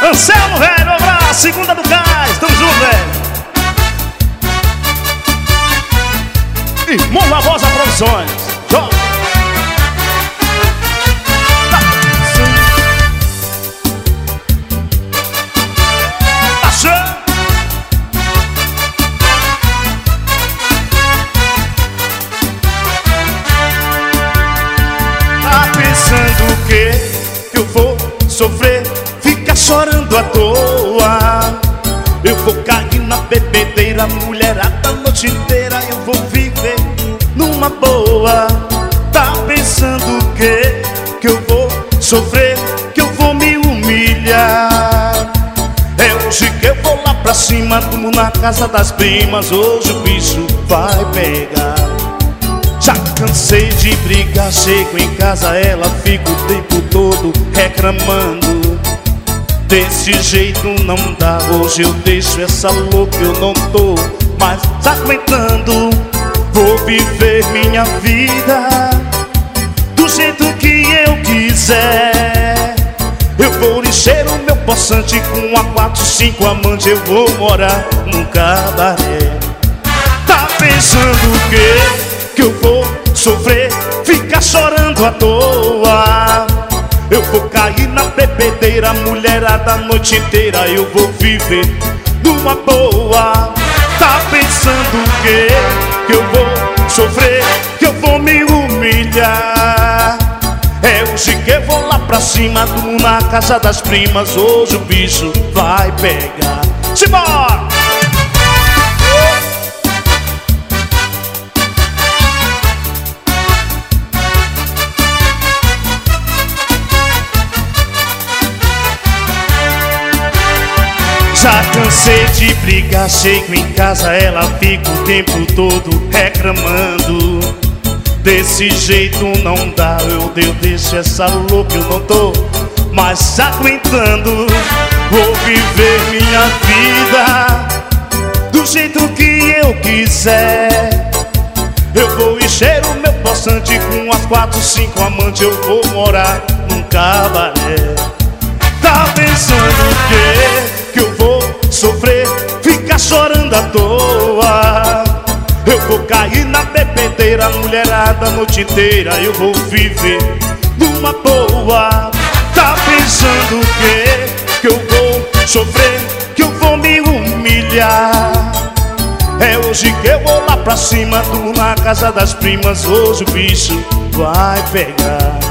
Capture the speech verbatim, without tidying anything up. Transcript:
Anselmo, velho, um abraço, segunda do gás, tamo junto, velho. Irmão Barbosa Produções, joga. Tá pensando o quê? Que eu vou sofrer, ficar chorando à toa. Eu vou cair na bebedeira, mulherada a noite inteira. Eu vou viver numa boa. Tá pensando o quê? Que eu vou sofrer, que eu vou me humilhar. É hoje que eu vou lá pra cima, como na casa das primas. Hoje o bicho vai pegar. Já cansei de brigar, chego em casa, ela fica o tempo todo reclamando. Desse jeito não dá, hoje eu deixo essa louca, eu não tô mais aguentando. Vou viver minha vida do jeito que eu quiser. Eu vou encher o meu poçante com a quatro, cinco amantes. Eu vou morar num cabaré. Tá pensando o quê? Que eu vou sofrer, ficar chorando à toa. Eu vou cair na bebedeira, mulherada a noite inteira. Eu vou viver numa boa. Tá pensando o quê? Que eu vou sofrer, que eu vou me humilhar. É hoje que eu vou lá pra cima, durmo na casa das primas. Hoje o bicho vai pegar. Simbora! Já cansei de brigar, chego em casa, ela fica o tempo todo reclamando. Desse jeito não dá, eu, eu deixo essa louca, eu não tô mais aguentando. Vou viver minha vida do jeito que eu quiser. Eu vou encher o meu poçante com as quatro, cinco amantes. Eu vou morar num cabaré. Tá pensando o quê? Que eu vou sofrer, ficar chorando à toa. Eu vou cair na bebedeira, mulherada a noite inteira. Eu vou viver numa boa. Tá pensando o quê? Que eu vou sofrer, que eu vou me humilhar. É hoje que eu vou lá pra cima, durmo na casa das primas. Hoje o bicho vai pegar.